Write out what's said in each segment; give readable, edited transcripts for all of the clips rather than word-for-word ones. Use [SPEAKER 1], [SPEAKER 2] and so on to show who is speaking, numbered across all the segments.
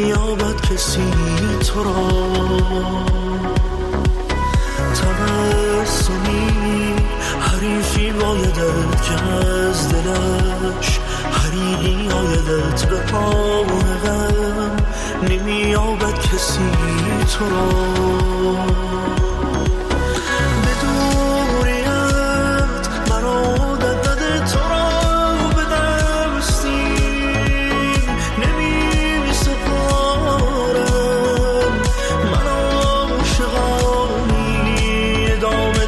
[SPEAKER 1] نمیابد کسی تو را. تبسمی حریفی بایدت که از دلش حریقی آیدت به آغم، نمیابد کسی تو را. به دوریت مرا دد تو را به دستی نمی سپارم، من عاشقانی ادامه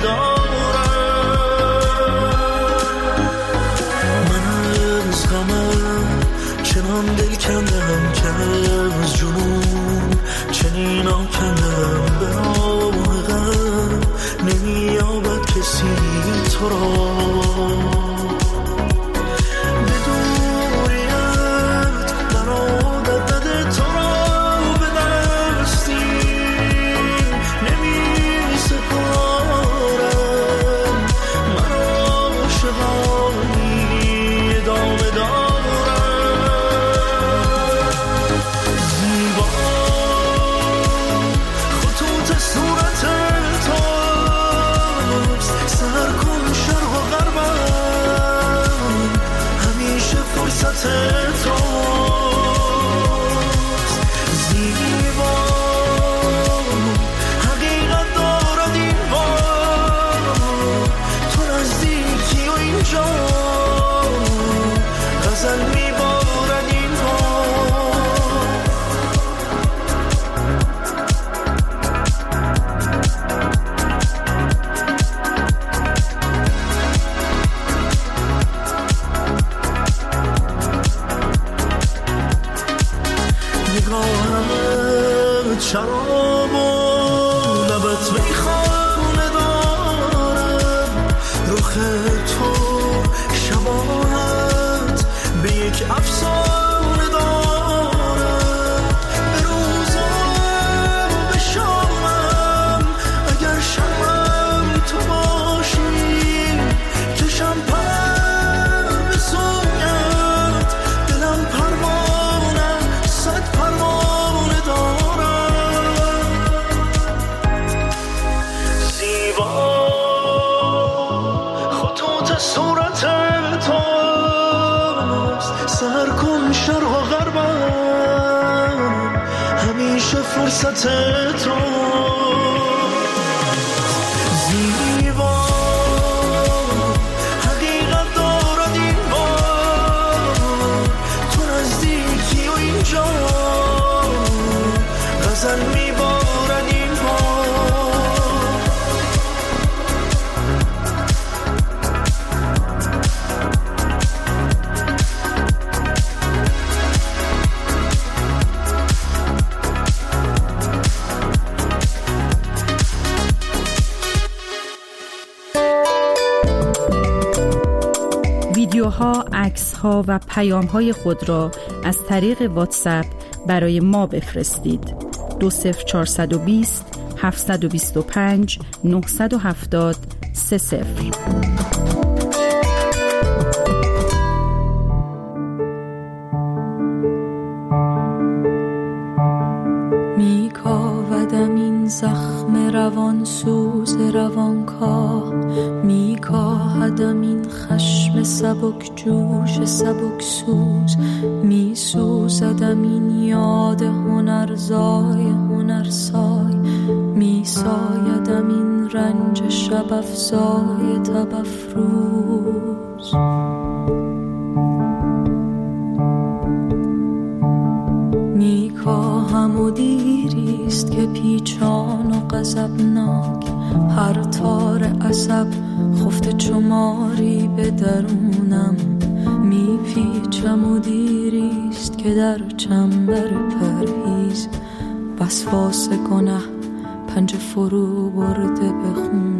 [SPEAKER 1] دارم. من از غمم چنان دل کندم که از جنون چنین آکندم به آغم، نمیابد کسی تو را. به دوریت مرا دد تو را به دستی نمی سپارم، من عاشقانی ادامه دارم. زیبا خطوط صورت توست، سر کن شرق و غربم، همیشه فرصت توست. زیبا حقیقت دارد این بار، تو نزدیکی و اینجا غزل میبارد این نگاهت شراب و لبت میخانه دارم، رخ تو شباهت به یک افسانه دارم. به روزم و به شامم اگر شمم تو باشی، چشم پر به سویت، دلم پروانه صد پروانه دارم. زیبا خطوط صورت توست، سر کن شرق و غربم، همیشه فرصت توست. زیبا حقیقت دارد این بار، تو نزدیکی و اینجا غزل میبارد این بار.
[SPEAKER 2] ویدیوها، عکس‌ها و پیام‌های خود را از طریق واتساپ برای ما بفرستید. 20420 725 970 30.
[SPEAKER 3] میکاودم این زخم روان سوز روانکاه، میکاهدم این خشم سبک جوش سبک سوز، میسوزدم این یاد هنرزای هنرسای، میسایدم این رنج شب افزای تب افروز. میکاهم و دیریست که پیچان و غضبناک، هر تار عصب خفته چماری به درونم، میپیچم و دیریست که در چنبر پرهیز وسواس گنه پنجه فرو برده بخونم.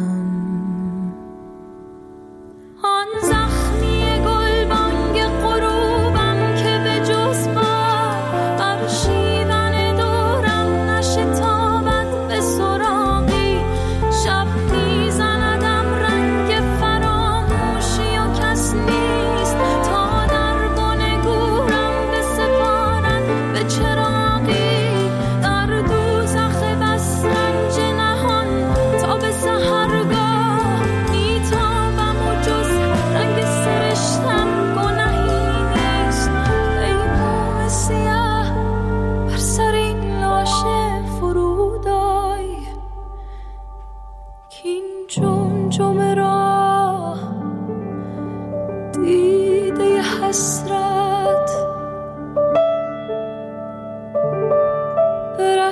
[SPEAKER 3] آن زخمی گلبانگ غروبم که به جز بر شیون دورم نشتابد به سراغی، شب میزندم رنگ فراموشی و کس نیست تا در بن گورم بسپارد به چراغ.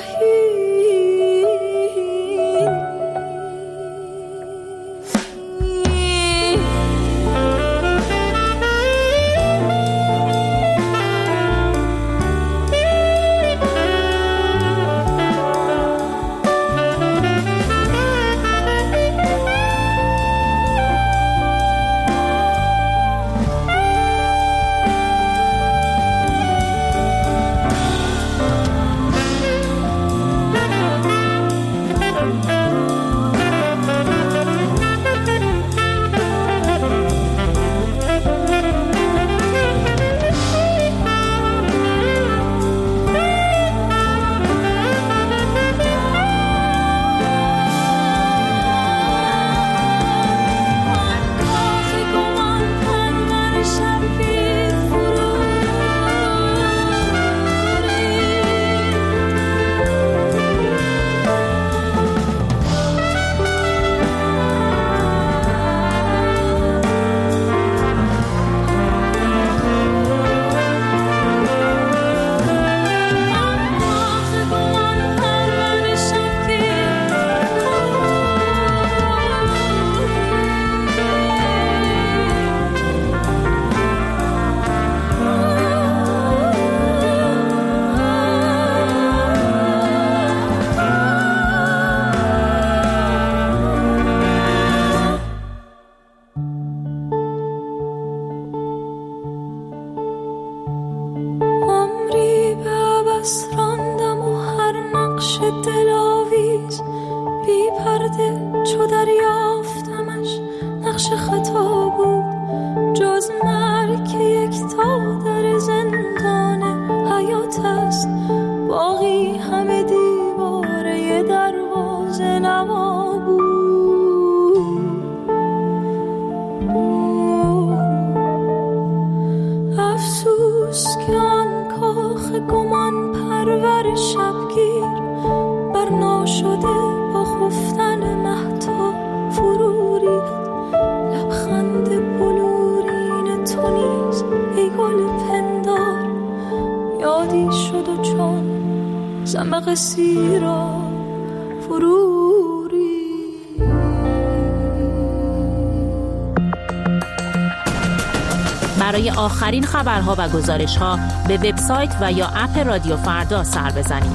[SPEAKER 4] برای آخرین خبرها و گزارش‌ها به وبسایت و یا اپ رادیو فردا سر بزنید.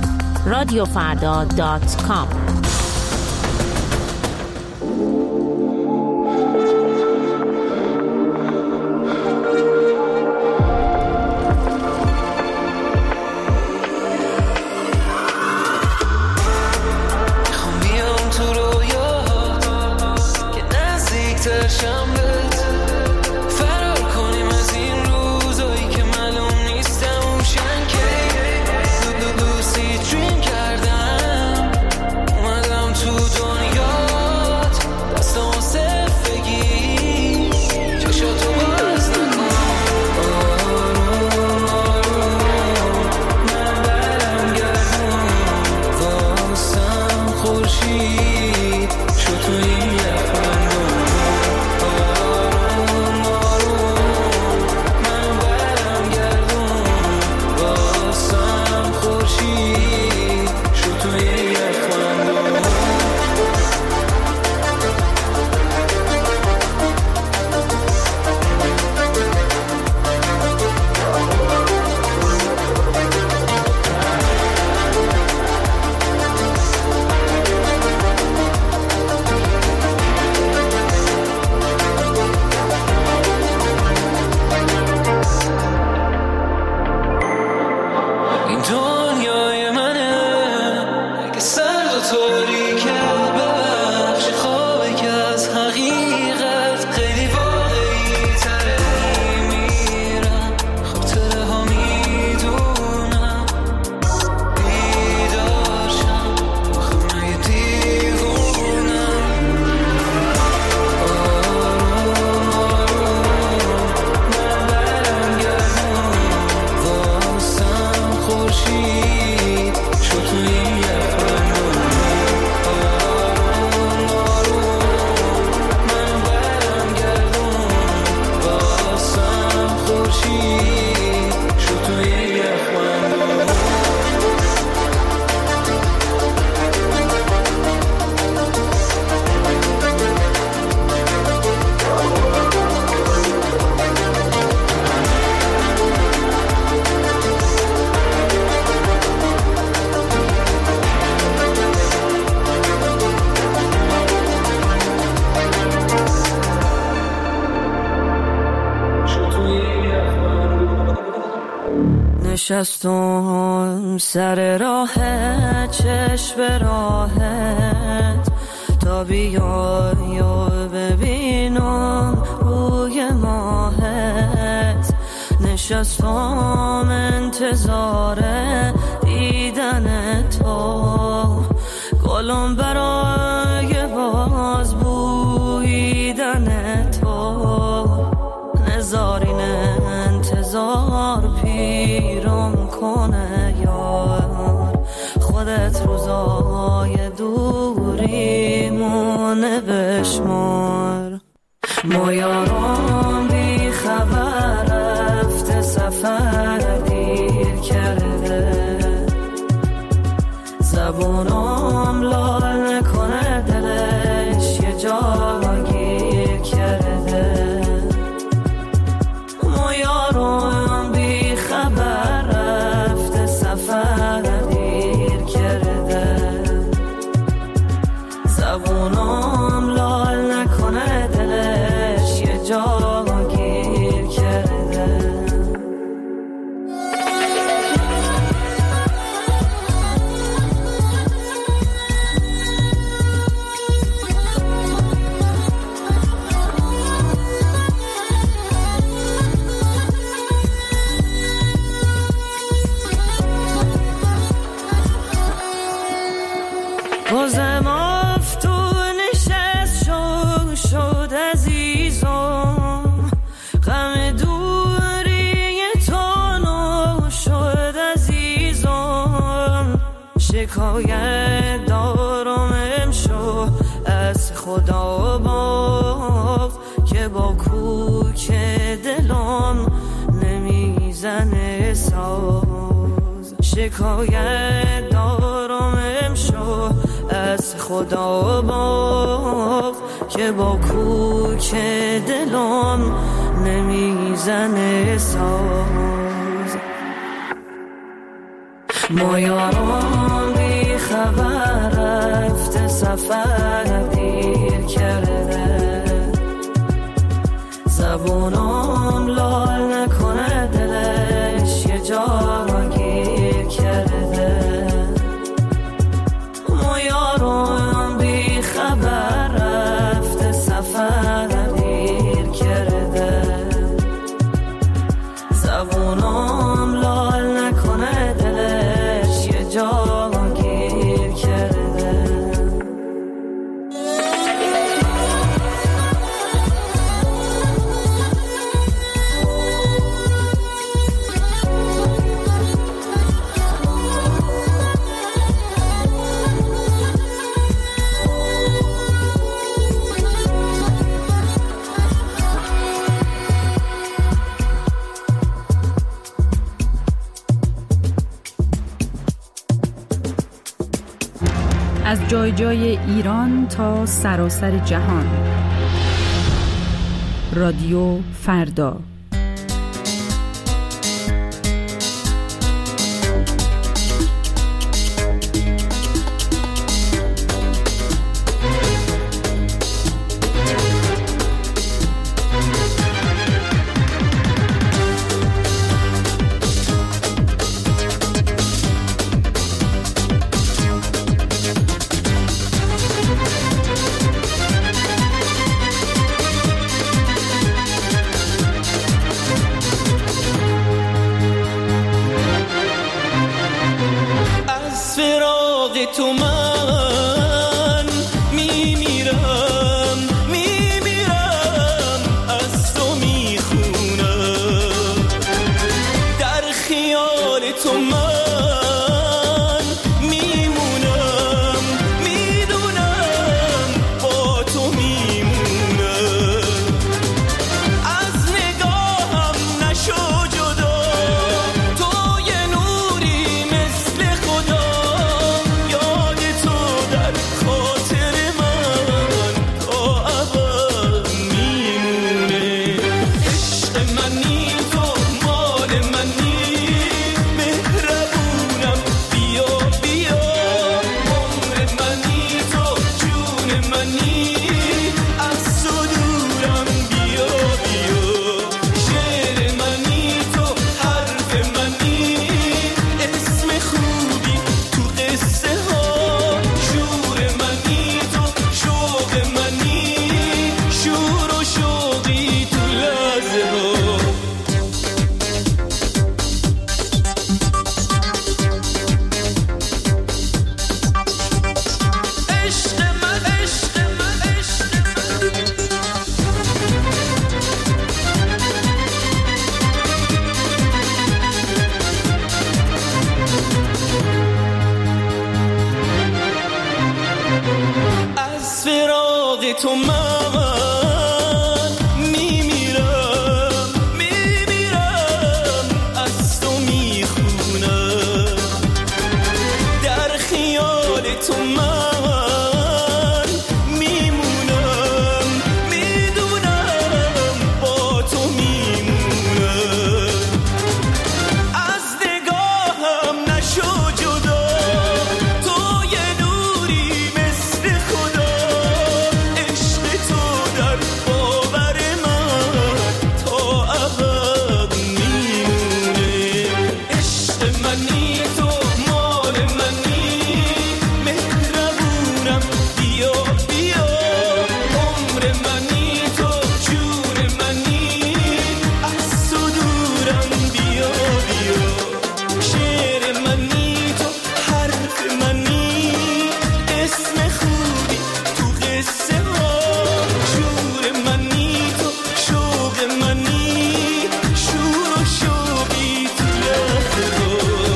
[SPEAKER 4] radiofarda.com.
[SPEAKER 1] کردم اومدم نشستم سر راه چشم راحت تا بیای و ببینم روی ماهت. نشستم انتظار دیدن تو، گلم برای باز بویدن تو. نزارین انتظار پیرم کنه یار، خودت روزای دوریمونه بشمار. ما یارم بی خبر رفته سفر دیر کرده، زبونم لال نکنه دلش یه جا گیر کرده. ما یارم بی خبر رفته سفر دیر کرده، زبونم لال نکنه دلش یه جا گیر کرده. بازم افتون نشست شد عزیزم، غم دوری تو نو شد عزیزم. شکایت دارم امشو از خدا باز که با کوک دلم نمیزنه ساز. شکایت دارم امشو از خدا باز که با کوک دلم نمیزنه ساز. ما یارم بی خبر رفته سفر دیر کرده، زبونم لال نکنه دلش یه جا گیر کرده. ما یارم بی خبر رفته سفر دیر کرده، زبونم لال نکنه دلش یه جا گیر کرده.
[SPEAKER 2] از جای جای ایران تا سراسر جهان. رادیو فردا.
[SPEAKER 1] تو من میمیرم از تو میخونم، در خیال تو من میمونم، میدونم با تو میمونم. از نگاهم نشو جدا، تو یه نوری مثل خدا، یاد تو من میمیرم از تو میخونم در خیال تو من میمونم میدونم با تو میمونم از نگاهم نشو جدا تو یه نوری مثل خدا عشق تو در باور من تا ابد میمونه عشق منی تو مال منی مهربونم بیا بیا عمر منی تو جون منی از تو دورم بیا بیا شعر منی تو حرف منی اسم خوبی تو قصه ها شور منی تو شوق منی شور و شوقی تو لحظه ها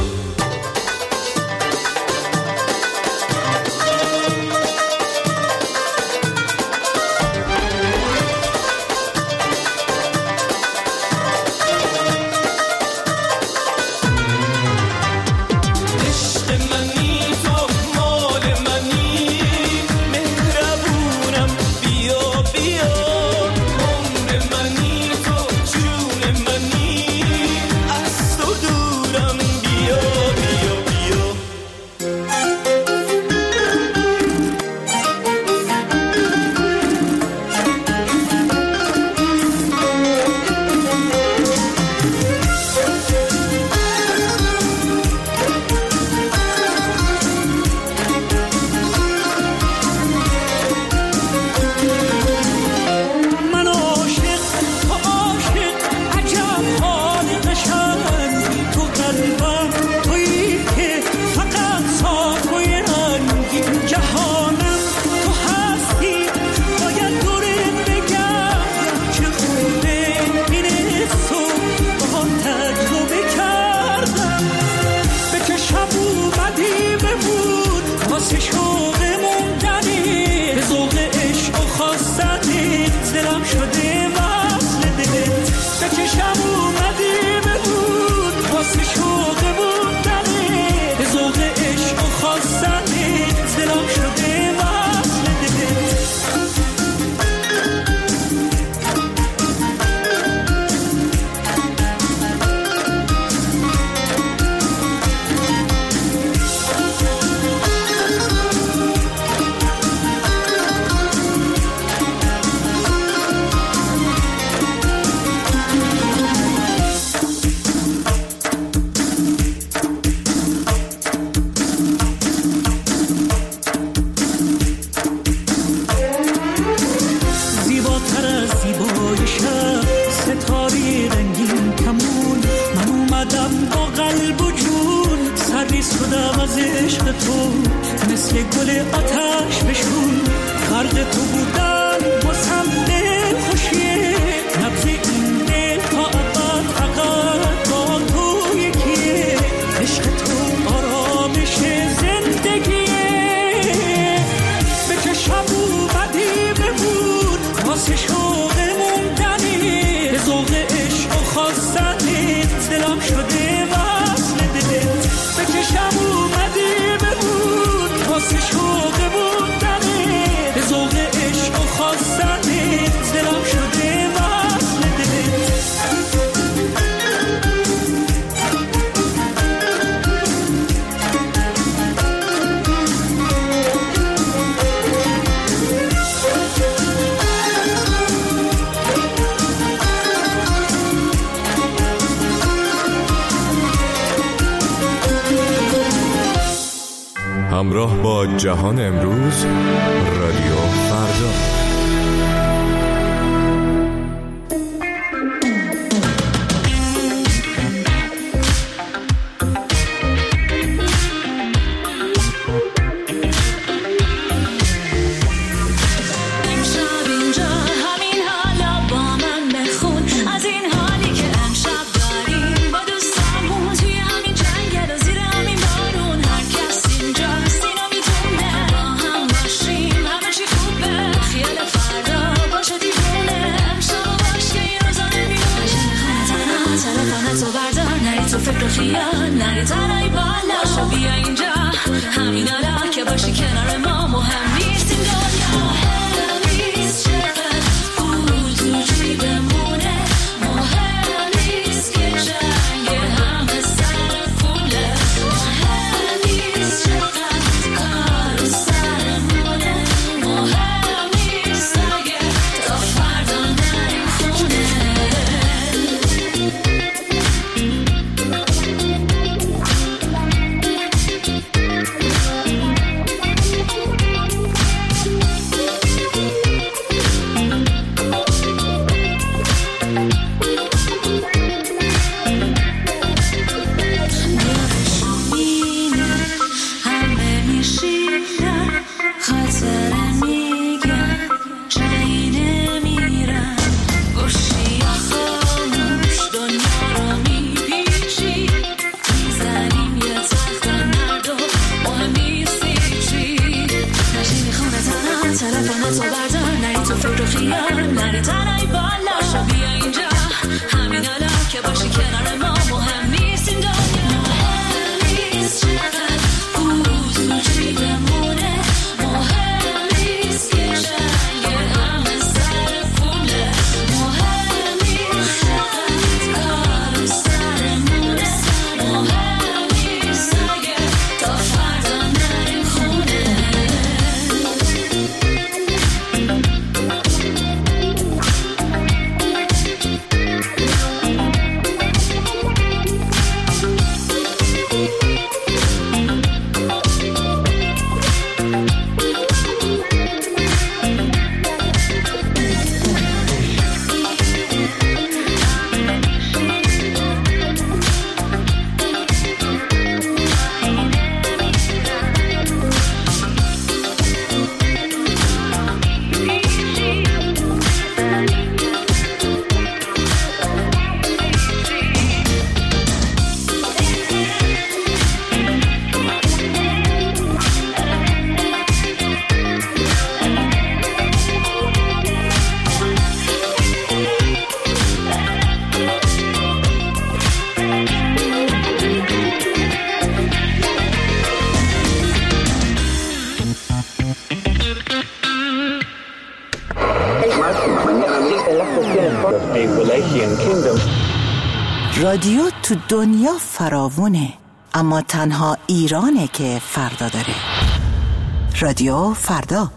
[SPEAKER 1] عشق منی تو مال منی مهربونم بیا بیا عمر منی تو جون منی از تو دورم بیا بیا بیا من عاشق تو عاشق عجب حال قشنگی تو قلبم تویی که فقط صافوی رنگی جهانم تو هستی باید دورت بگم چه خوبه این تو با تجربه کردم به چشم اومدی بمون واسه شوق موندنی به ذوق عشق و خواستنی دلم شده وصل دلت به چشم اومدی بمون واسه شوق موندنی به ذوق عشق و خواستنی دلم شده وصل دلت زیباتر از زیبای شب ستاره رنگین کمون من اومدم با قلب و جون سری شدم از عشق تو مثل گل آتش بشون غرق تو بودن واسم دل خوشیه نبض این دل تا ابد فقط با تو یکیه عشق تو آرامش زندگیه به چشم اومدی بمون واسه شوق موندنی به ذوق عشق و خواستنی دلم شده وصل دلت به چشم اومدی بمون واسه شوق موندنی به ذوق عشق و خواستنی دلم شده وصل دلت
[SPEAKER 5] همراه با جهان امروز رادیو فردا.
[SPEAKER 3] خیال نری تنهایی بالا شو بیا اینجا همین حالا که باشی کنار ما مهم نیست این دنیا مهم نیست چقدر پول تو جیبمونه مهم نیست که جنگ همه سر پوله مهم نیست چقدر کار سرمونه مهم نیست اگه تا فردا نریم خونه
[SPEAKER 6] رادیو تو دنیا فراوونه، اما تنها ایرانه که فردا داره. رادیو فردا.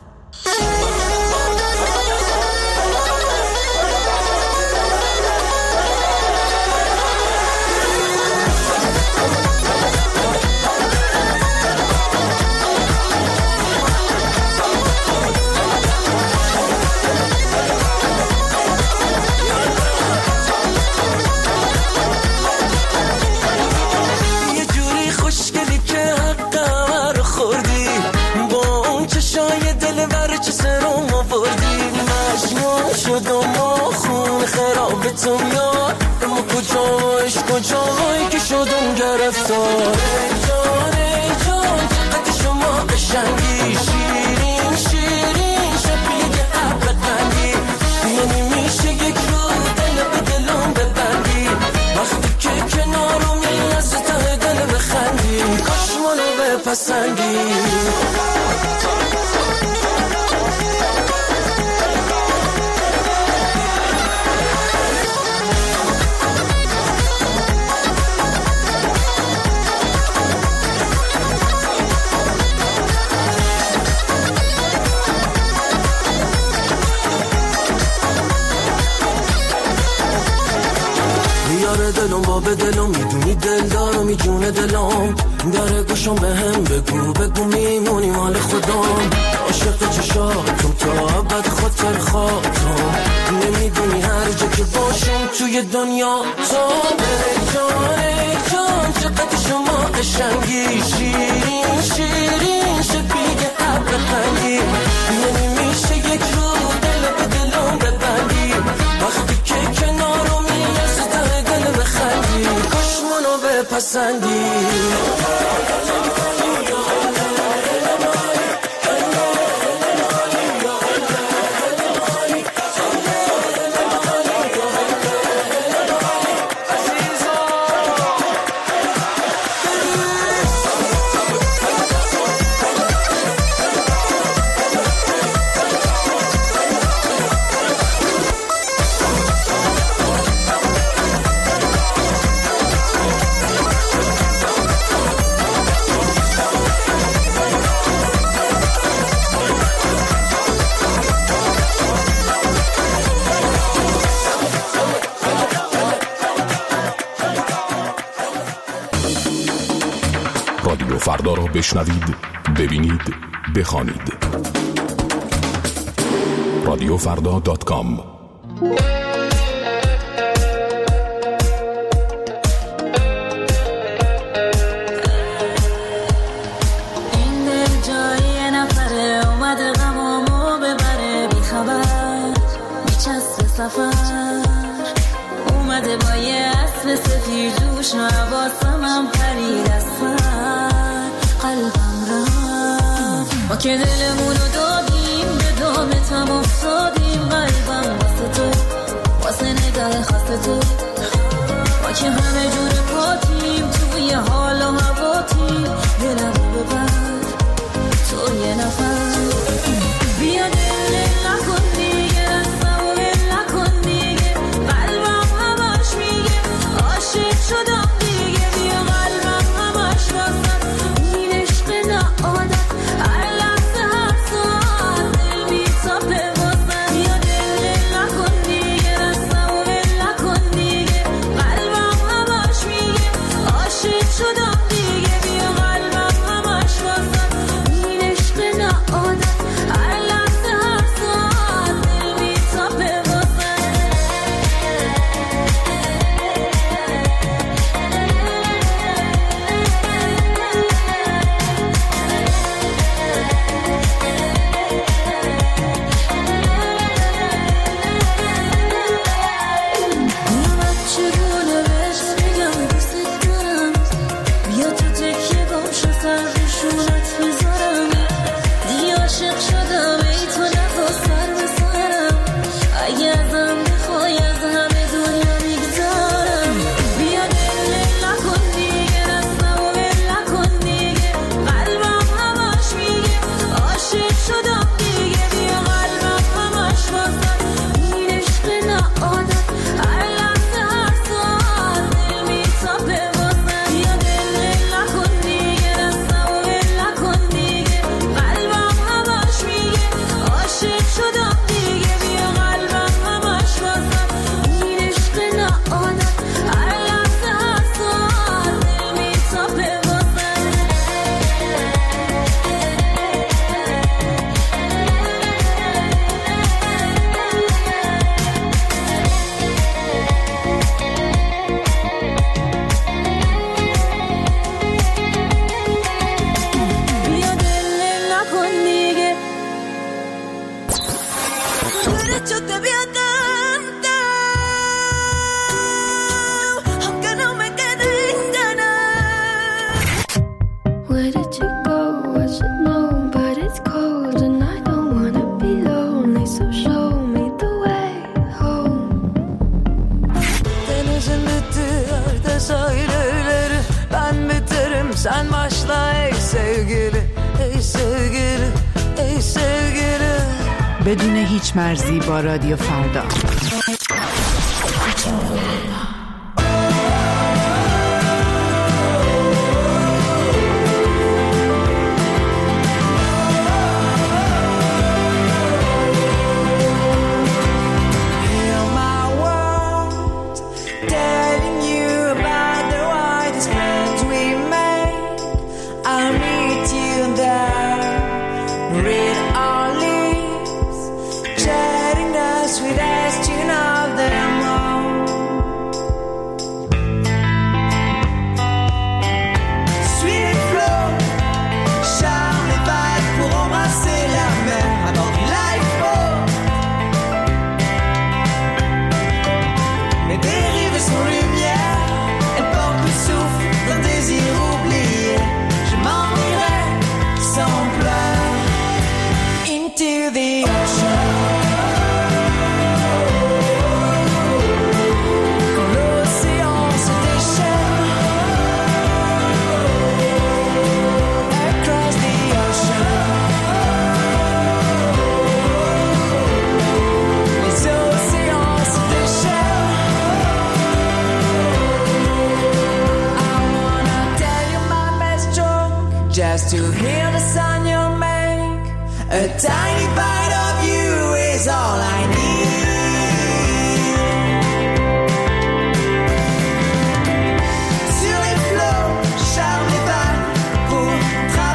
[SPEAKER 7] کجایی که شدم گرفتار ای جان چقدر شما قشنگی شیرین شیرین شبیه ابر قندی یعنی میشه یک رو دل به دلم ببندی وقتی که کنارمی از ته دل بخندی کاش منو بپسندی دلم با به دلم میدونی دل دارم میجونه دلم داره گوشم به هم بگو میمونی مال خودم عاشق چشاتم تا ابد خاطر خاطرم نمیدونی هر جا که باشم توی دنیا تو ای جان چقدر شما قشنگی شیرین شیرین شبیه ابر قندی یعنی میشه یک رو دل به دلم ببندی وقتی که کنارمی از ته دل بخندی کاش منو بپسندی
[SPEAKER 5] بشنوید، ببینید، بخوانید. رادیوفردا.com.
[SPEAKER 3] اومده با یه اسب سفیر جوش نواسمم پرید از سر قلبم رفت ما که دلمونو دادیم به دامتم افتادیم قلبم واسه تو واسه نگاه خواست تو ما که همه جور پاتیم توی حال و هواتیم دلمو ببر تو یه نفر بیا دل نکن دیگه رستم و ول نکن دیگه قلبم همش میگه عاشق شدم دیگه بیا قلبم همش واسم این عشق نه عادت هر لحظه هر ساعت دل میتاپه واسم بیا دل نکن دیگه رستم و ول نکن دیگه قلبم همش میگه عاشق شدم دیگه بیا قلبم همش واسم این عشق نه عادت هر لحظه هر ساعت دل میتاپه واسم میامد چگونه بهش بگم دوست دارم بیا تو تکیه گم شو سر روشونت میذارم دیگه عاشق شدم ای تو نخوا سر بسارم اگه ازم بخوای از همه دنیا میگذارم بیا دل نکن دیگه رستم و ول نکن دیگه قلبم همش میگه عاشق شدم دیگه بیا قلبم همش واسم این عشق نه عادت هر لحظه هر ساعت دل میتاپه واسم بیا دل نکن دیگه رستم و ول نکن دیگه قلبم همش میگه عاشق شدم دیگه بیا قلبم همش واسم این عشق نه عادت هر لحظه هر ساعت دل میتاپه واسم بیا دل نکن دیگه Tú eres yo te voy a cantar aunque no me queden ganas.
[SPEAKER 8] Where did you go? I should know, but it's cold and I don't wanna be lonely, so show me the way home.
[SPEAKER 7] Denizin bittiği sahilleri ben biterim sen başla ey sevgili ey sevgili ey sevgili
[SPEAKER 2] بدون هیچ مرزی با رادیو فردا.
[SPEAKER 7] Hear my words, telling you about the widest plans we made. I'll meet you there, read our lips, chatting the sweetest tune of them all. Sweet flow, charme et vague pour embrasser la mer à bord du lifeboat. Les dérives sont lumière, elles portent le souffle d'un désir oublié. Je m'en irai sans pleurs into the ocean. Quand l'océan se déchaîne across the ocean. Les océans se déchaînent. I wanna tell you my best joke, just to hear the sound you make. A tiny bite of you is all I need. Sur les flots, charme les vagues pour traverser.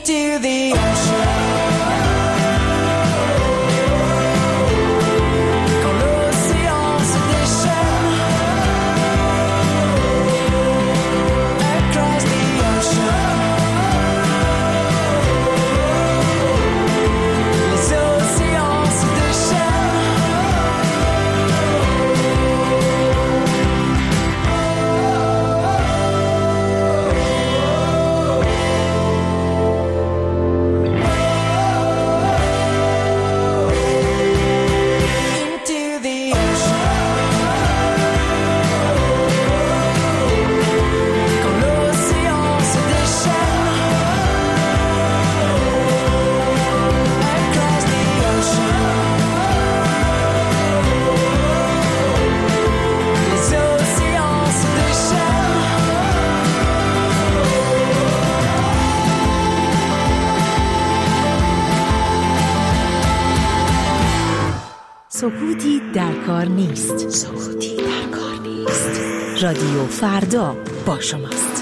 [SPEAKER 7] into the ocean.
[SPEAKER 4] سکوتی در کار نیست. سکوتی در کار نیست. رادیو فردا با شماست.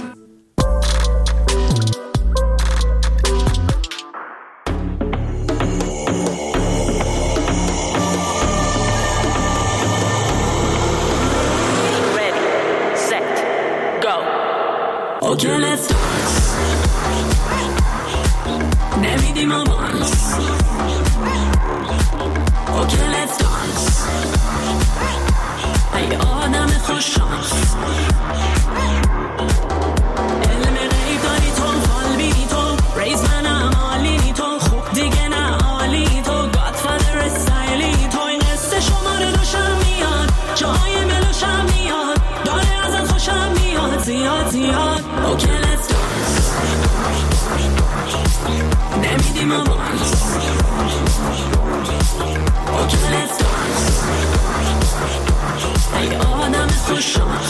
[SPEAKER 3] Okay, let's dance. نمیدیم آوانس. Okay, let's dance. ای آدم خوششانس. علم غیب داری تو، فال بینی تو، ریز منم عالی تو، خوب دیگه نه عالی تو، گادفادر استایلی تو، این قصه شماره دوشم میاد، جای ملوشم میاد، داره ازت خوشم میاد زیاد زیاد. Okay, let's dance. نمیدیم آوانس. Okay, let's dance. ای آدم خوششانس.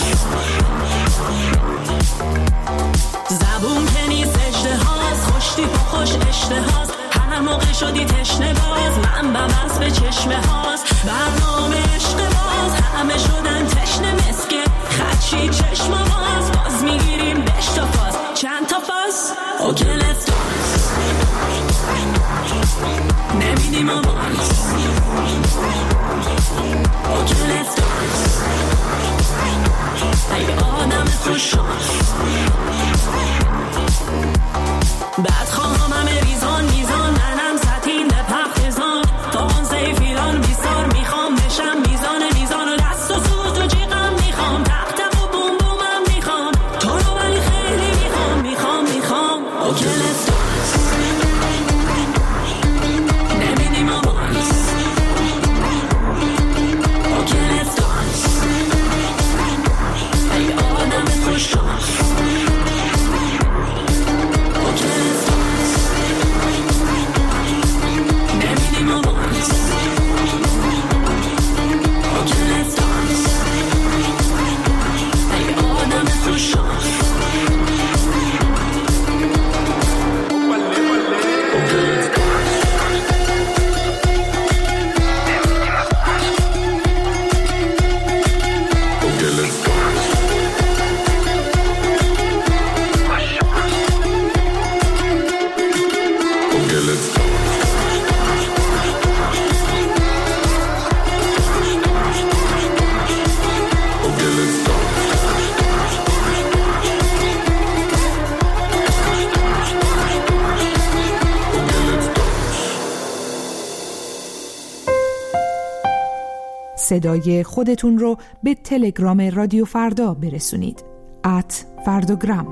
[SPEAKER 3] زبون که نیست اجتهاز، خوشتیپ و خوش اشتهاز، هر موقع شدی تشنه باز، من ببرس به چشمه هاست، برنامه عشق باز، همه شدن تشنه مسکه، خدشی چشم باز میگیریم بش تا فاز، چند تا فاز. Okay, let's dance. نمیدیم آوانس. Okay, let's dance. ای آدم خوششانس. بعد خواهم همه ریزان میزان، منم سطیل پختزان، تا اون سیفیران بیسار میخوام بشم میزان میزان، و دست و سوت و جیغم میخوام، تق تق و بوم بومم میخوام، تو رو ولی خیلی میخوام. Okay, let's dance. نمیدیم آوانس. Okay, let's dance. ای آدم خوششانس. Okay, let's dance. نمیدیم آوانس. Okay, let's dance. ای آدم خوششانس.
[SPEAKER 9] صدای خودتون رو به تلگرام رادیو فردا برسونید. @فرداگرام.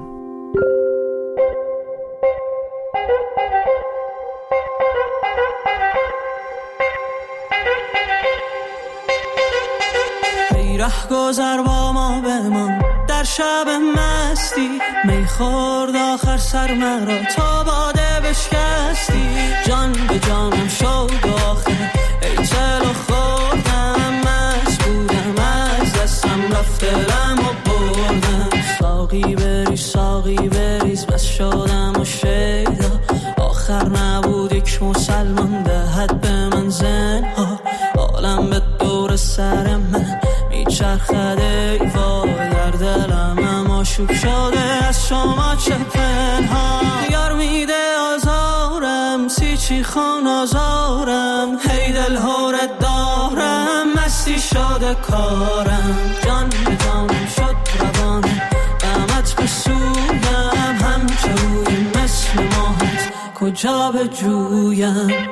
[SPEAKER 1] ای ره گذر با ما بمان در شب مستی، می خورد آخر سر مرا تا باده بشکستی، جان به جانم شد آخر ای چلو خوردم، مست بودم از دستم رفت دلم و بردم، ساقی بریز بس شدم و شیدا، آخر نبود یک مسلمان دهد به من زنها، عالم به دور سر من میچرخد ای وای، در دلم اما شوک شده از شما چه پنهان، یار میده آزاد
[SPEAKER 7] چی خان آزارم، هی دل هورت دارم، مستی شده کارم، جان به جانم شد روانه، غمت به سویم، همچه روی مثل ماهت کجا به جویم.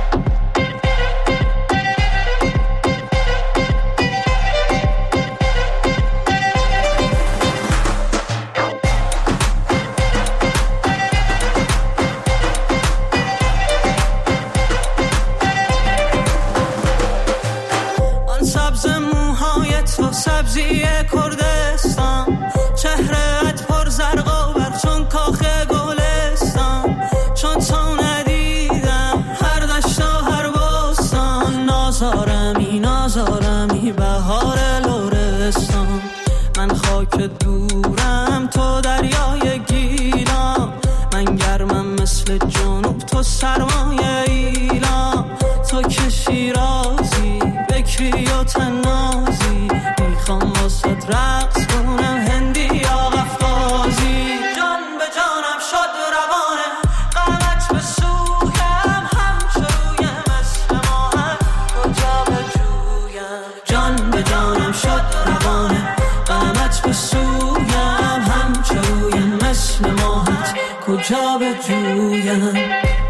[SPEAKER 10] سبزی کردستان، چهرهت پر زرق و برق چون کاخ گلستان، چون تو ندیدم هر دشت و هر بستان، نازارمی نازارمی بهار لرستان، من خاک دورم تو دریای گیلان، من گرمم مثل جنوب تو سرمایه ایلان، تو که شیرازی بکری و تنازی، میخوام واسه رقص کنم هندی یا قفقازی، جان به جانم شد روانه، غمت به سویم، همچه روی مثل ماهت کجا به جویم، جان به جانم شد روانه، غمت به سویم، همچه روی مثل ماهت کجا به جویم.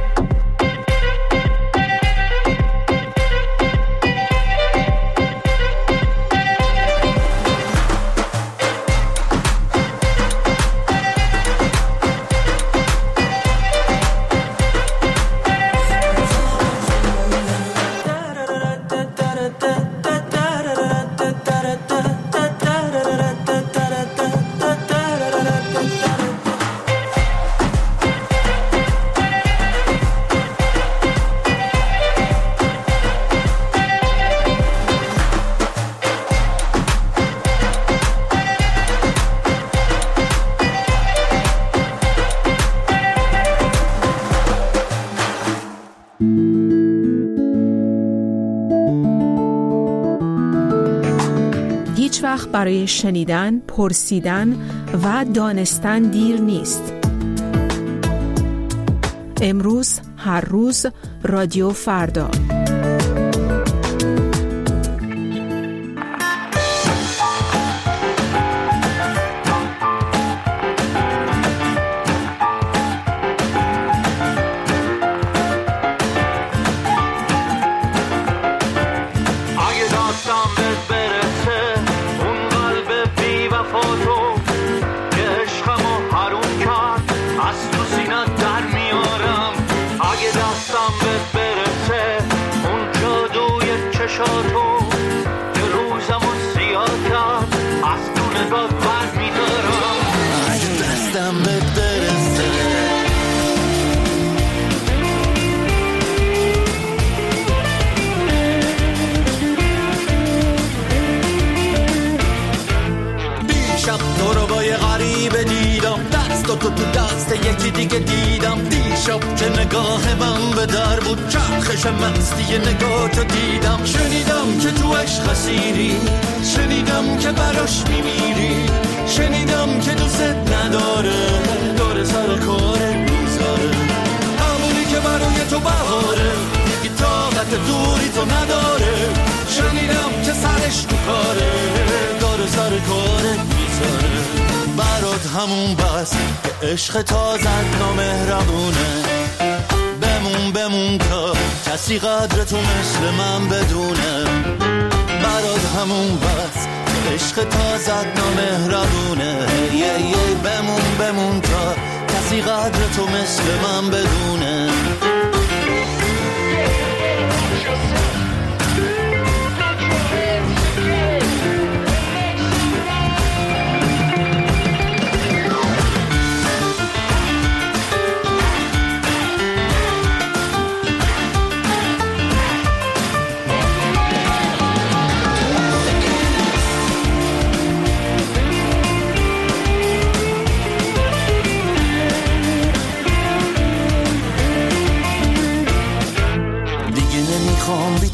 [SPEAKER 9] هیچ وقت برای شنیدن، پرسیدن و دانستن دیر نیست. امروز، هر روز، رادیو فردا.
[SPEAKER 11] تو دست یکی دیگه دیدم، دیشب که نگاه من به در بود، چرخش مستی نگاهتو دیدم، شنیدم که تو عشق اسیری، شنیدم که براش میمیری، شنیدم که دوست نداره، داره سر کاره میذاره، همونی که برای تو بهاره، دیگه طاقت دوری تو نداره، شنیدم که سرش تو کاره، داره سر کاره میذاره، برات همون بس که عشق تازت نامهربونه، بمون تا کسی قدر تو مثل من بدونه، برات همون بس که عشق تازت نامهربونه، بمون تا کسی قدر تو مثل من بدونه.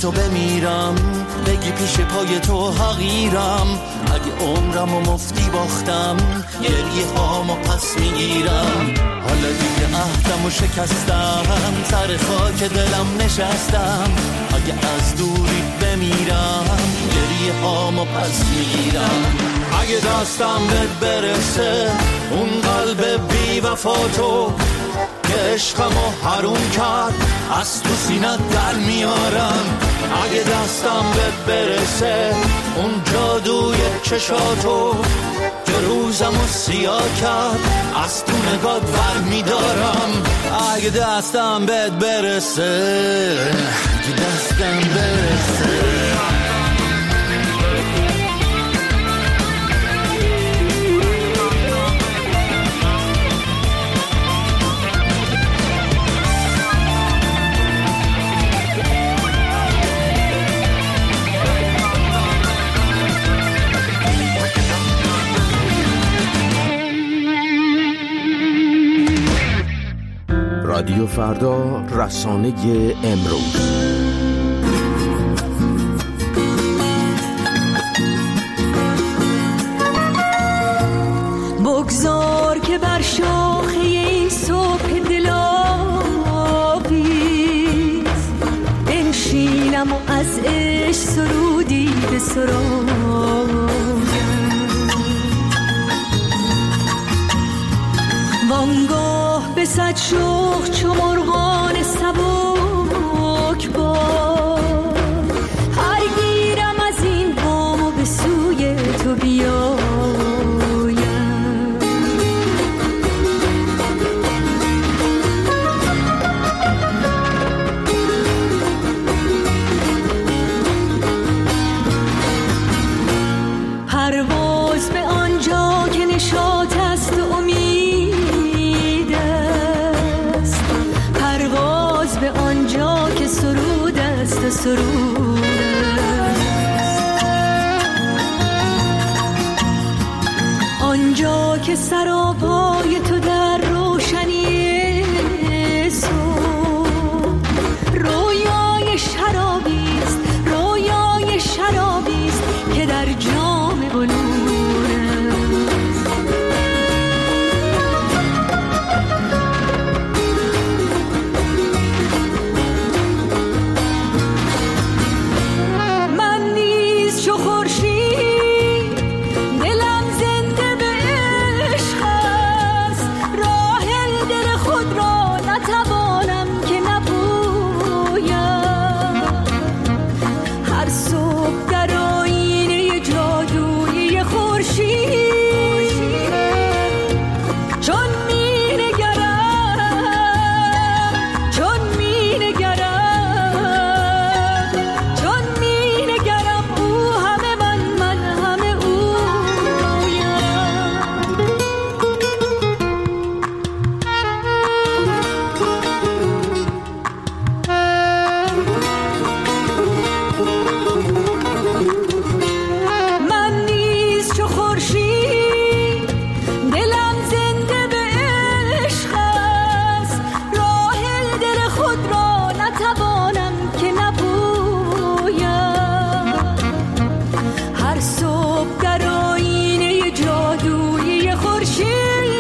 [SPEAKER 11] تو بمیرم، بگی پیش پای تو حقیرم. اگه عمرم و مفتی باختم، گریه هامو پس میگیرم. حالا دیگه عهدم و شکستم، سر خاک دلم نشستم. اگه از دوری بمیرم، گریه هامو پس میگیرم. اگه دستم بهت برسه، اون قلب بی وفا تو که عشقمو حروم کرد، از تو سینت در میارم. اگه دستم بهت برسه، اون جادوی چشاتو که روزمو سیاه کرد، از تو نگات ور میدارم. اگه دستم بهت برسه، اگه دستم برسه.
[SPEAKER 12] رادیو فردا، رسانه امروز.
[SPEAKER 3] بگذار که بر شاخه این صبح دل‌آویز بنشینم و از عشق سرودی بسرایم. وانگاه به صد شوق چو مرغان سبک باد، هر گیرم از این بام و به سوی تو بیایم. پرواز به آنجا که نشاط است و امید است، پرواز به آنجا که سرود است و سرود است، آنجا که سراپای تو در روشنی صبح رویای شرابی است، رویای شرابی است که در جام بلور است. من نیز چو خورشید دلم زنده به عشق است، راه دل خود را نتوانم که نپویم. هر صبح در آینه جادویی خورشید چون می نگرم، چون می نگرم، چون می نگرم، او همه من همه اویم. من نیز چو خورشید دلم زنده به عشق است، راه دل خود را نتوانم که نپویم. هر صبح در آینه جادویی خورشید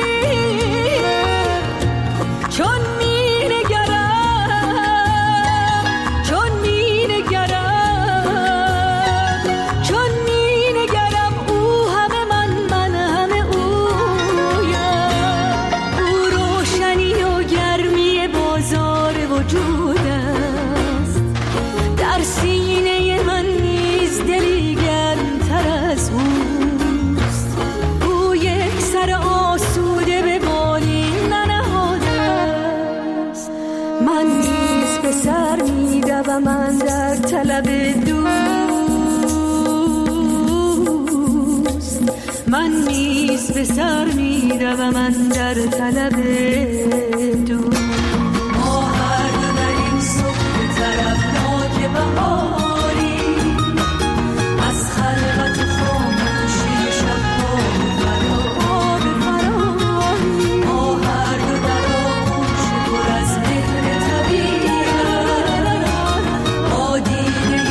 [SPEAKER 3] چون می نگرم، چون می نگرم، چون می نگرم، او همه من همه اویم. او روشنی و گرمی بازار وجود است، در سینه من نیز دلی گرمتر از اوست. او یک سر آسوده به بالین ننهاده است، من نیز به سر می‌دوم من در طلب دوست. من نیز به سر می‌دوم من در طلب دوست. ما هر دو در این صبح طرفناک بهاری از خلوت خاموشی شب‌ها به فراری، ما هر دو در آغوش پر از مهر طبیعت با دیده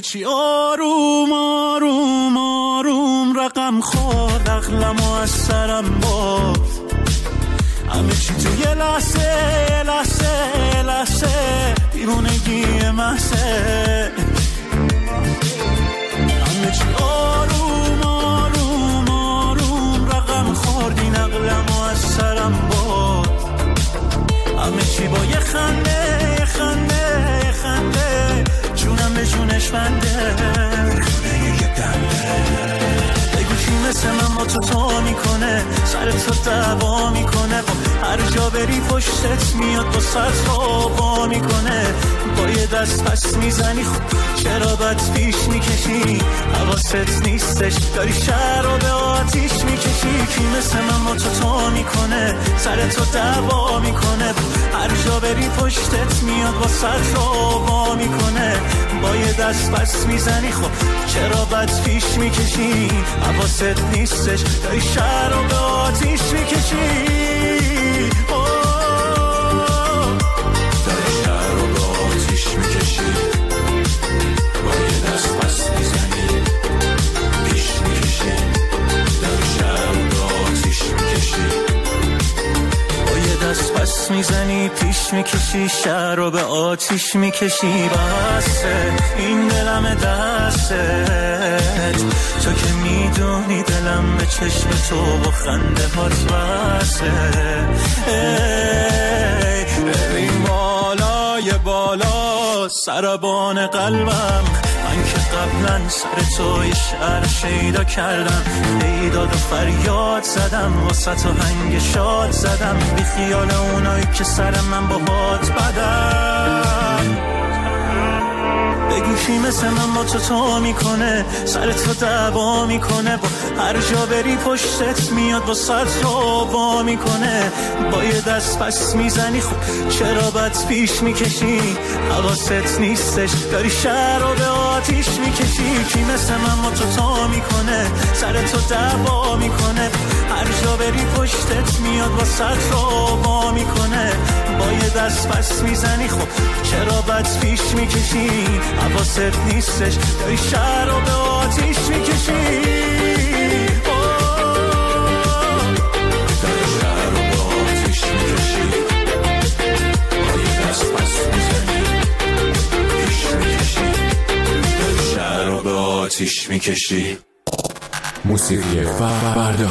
[SPEAKER 1] چی آروم آروم آروم رقم خورد، عقلمو از سرم برد، همه چی تو یه لحظه لحظه لحظه دیوونگی محضه، همه چی آروم آروم آروم رقم خورد، این عقلمو از سرم برد، همه چی با یه خنده خنده خنده، جونم به جونش بنده، یه دنده بگو کی مثل من با تو میکنه، سرت رو دعوا میکنه، هر جا بری پشتت میاد با سرت رو میکنه، با یه دست پس میزنی خب چرا بد پیش میکشی، حواست نیستش داری شهر رو به آتیش میکشی، کی مثل من با تو میکنه، سرت رو دعوا میکنه، هر جا بری پشتت میاد با سرت رو میکنه، با یه دست پس میزنی خب چرا بد پیش میکشی، حواست نیستش داری شهر رو به آتیش میکشی، داری شهر رو به آتیش میکشی، با یه دست پس میزنی پیش میکشی، داری شهر رو به آتیش میکشی، با یه دست پس میزنی پیش میکشی، شهر رو به آتیش میکشی، بسه این دلم دستت، تو که میدونی دلم به چشم تو با خنده هات بسه، ببین بالای بالا سربان قلبم، من که قبلا سر تو یه شعر شیدا کردم، ایداد و فریاد زدم، واسه تو هنگ شاد زدم، بی خیال اونایی که سر من با هات بدن، بگو کی مثل من با تو میکنه، سرت رو دعوا میکنه، با هر جا بری پشتت میاد با سرت رو با میکنه، با یه دست پس میزنی خب چرا بد پیش میکشی، حواست نیستش داری شهر رو به آتیش میکشی، کی مثل من با تو میکنه، سرت رو دعوا میکنه، هر جا بری پشتت میاد با سرت رو با میکنه، با یه دست پس میزنی خب چرا بد پیش میکشی، حواست نیستش داری شهر رو به آتیش میکشی، داری شهر رو به آتیش میکشی، با یه دست پس میزنی پیش میکشی، داری شهر رو به آتیش میکشی.
[SPEAKER 5] موسیقی فردا.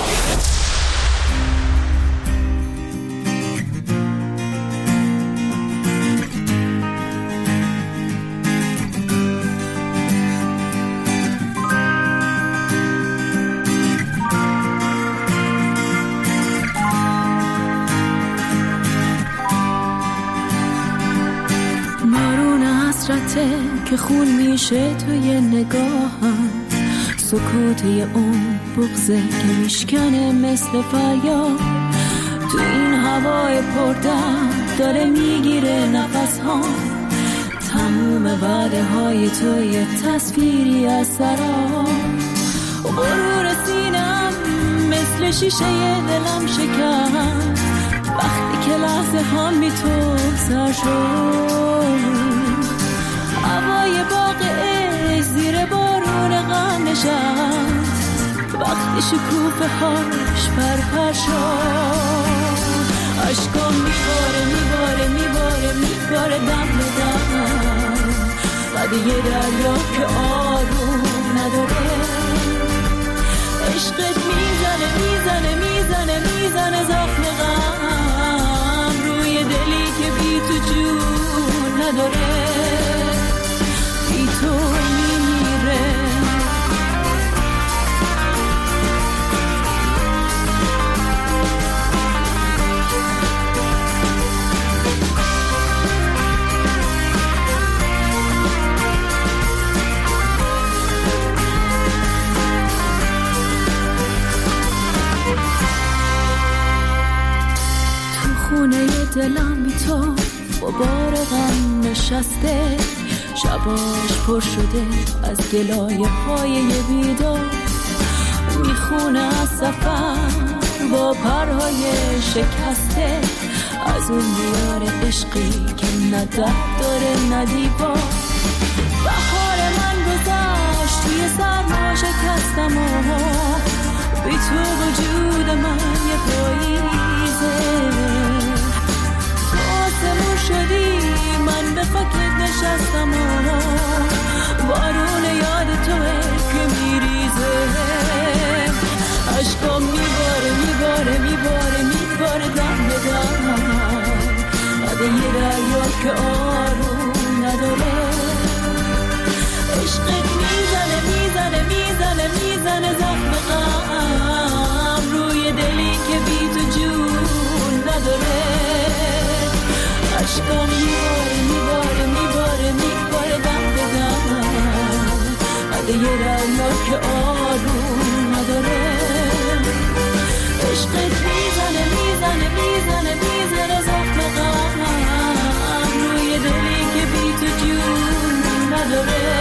[SPEAKER 3] که خون میشه توی نگاهم، سکوت یه اون بغضه که میشکنه مثل فریاد، تو این هوای پردرد داره میگیره نفس ها، تموم وعده های تو یه تصویری از سرا، غرور سینم مثل شیشه دلم شکست، وقتی که لحظه ها بی تو سر شد، هوای باغ عشق زیر بارون غم نشست، وقتی شکوفه هاش پرپر شد، عشقام میباره میباره میباره میباره دم به دم، بعد یه دریا که آروم نداره، عشقت میزنه میزنه میزنه میزنه زخم غم، روی دلی که بی تو جون نداره، تو میمیره. تو خونه دلم بی تو با بار غم نشسته، شباش پر شده از گلایه های بیدار، میخونه از سفر با پرهای شکسته، از اون دیار عشقی که نه در داره نه دیوار، بهار من گذشت توی سرما شکستم و بی تو وجود من یه پاییزه. تو آسمون شدی من به خاکت نشستم و بارون یاد توه که میریزه. عشقم میباره میباره میباره میباره دم به دم، عده یه دریا که آروم نداره. عشقت میزنه میزنه میزنه میزنه زخم غم روی دلی که بی تو جون نداره. عشقم میباره میباره میباره میباره دم به دم، عده یه دریا که آروم نداره. عشقت میزنه میزنه میزنه میزنه زخم غم روی دلی که بی تو جون نداره.